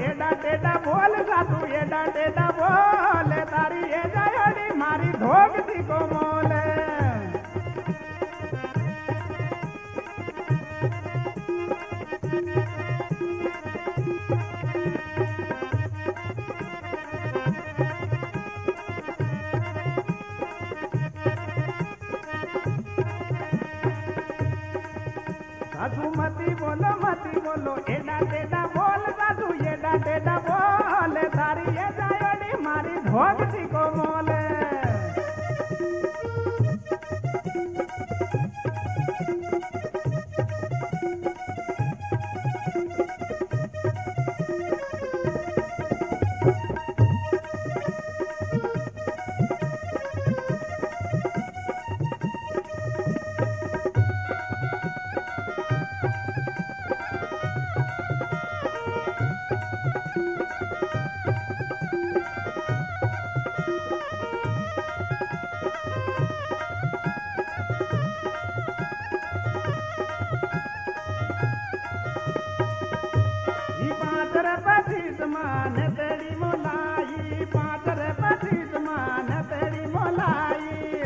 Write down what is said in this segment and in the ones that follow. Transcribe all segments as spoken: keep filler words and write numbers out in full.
एडा टेडा बोल साधु एडा टेडा बोल तारी ए जायोड़ी मारी धोगती को मोल साधु मती बोलो मती बोलो एडा टेडा बोल साधु एडा टेडा बोल तारी ए जायोड़ी मारी धोगती को मोल मान तेरी मोलाई पातर पचीस मान तेरी मोलाई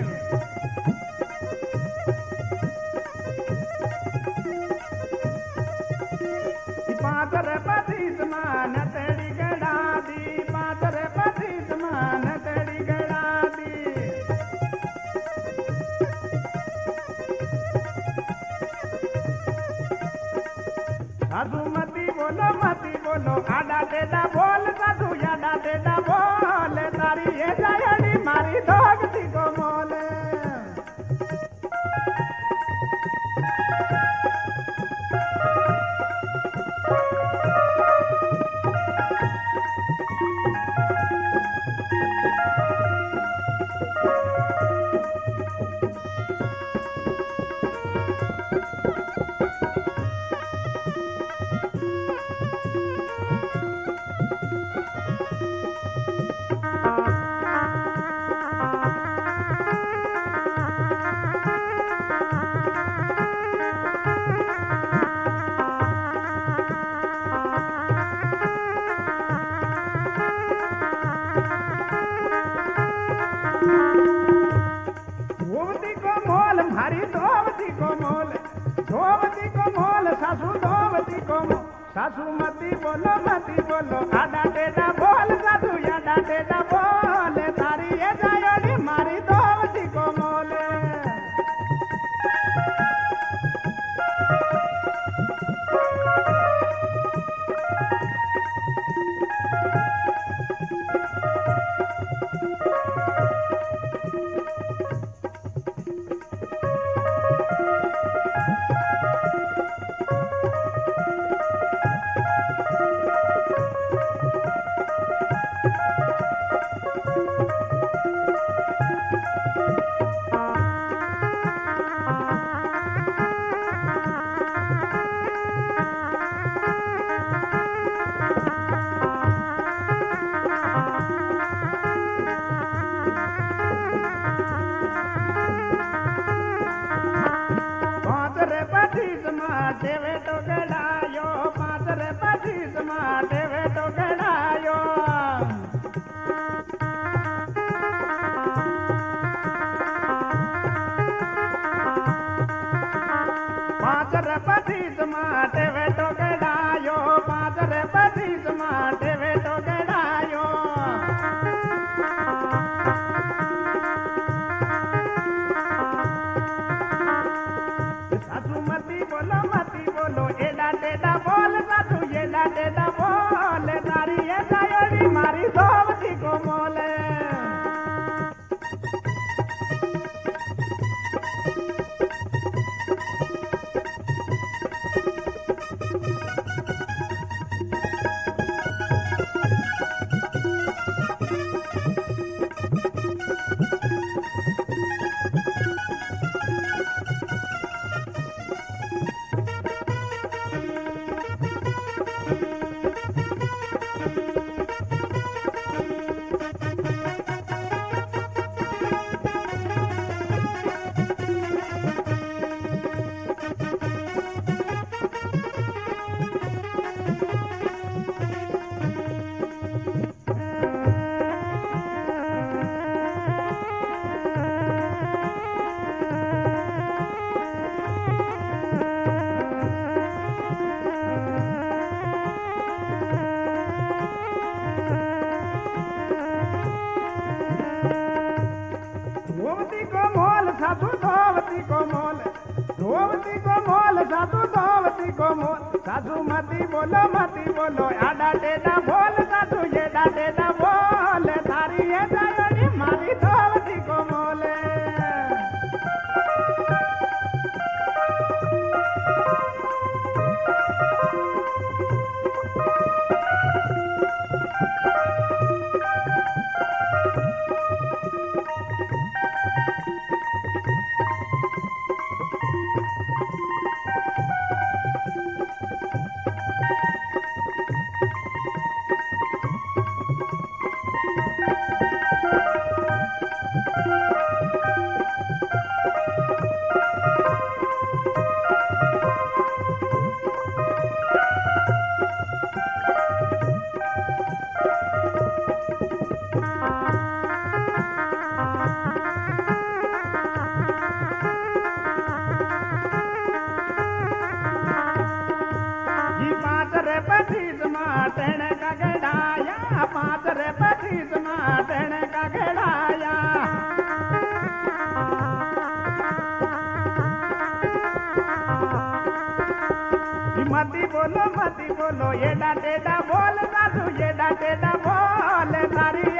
पातर पचीस मान तेरी गड़ा दी पातर पचीस मान तेरी गड़ा दी साधु मती बोलो मती बोलो आडा टेडा बोल साधु याडा टेडा बोल तारी ए जायड़ी मारी धोगती को मोल धोवती को मोल भारी धोवती को मोल धोवती को मोल सासू धोवती को मोल सासू मती बोलो मती बोलो आडा टेडा बोल सासू याडा टेडा बोल तारी ए जायोड़ी मारी धोवती को मोल देवे तो गड़ायो पातर पचीस माँ देवे तो गड़ायो पातर पचीस माँ देवे तो गड़ायो पातर पचीस माँ देवे तो गड़ायो सासू मती बोलो मती बोलो एडा टेडा बोल सासू एडा टेडा बोल तारी ए जायोड़ी मारी धोवती को मोल सासू मती बोलो मती बोलो आडा टेढ़ा बोल सासू एडा टेढ़ा बोल तारी ये जायोनी मारी धोवती को मोले पचीस माटन का गड़ाया पाँच रे पचीस माटन का गड़ाया मती बोलो मती बोलो ये टेढ़ा बोल सासू ये टेढ़ा बोल तारी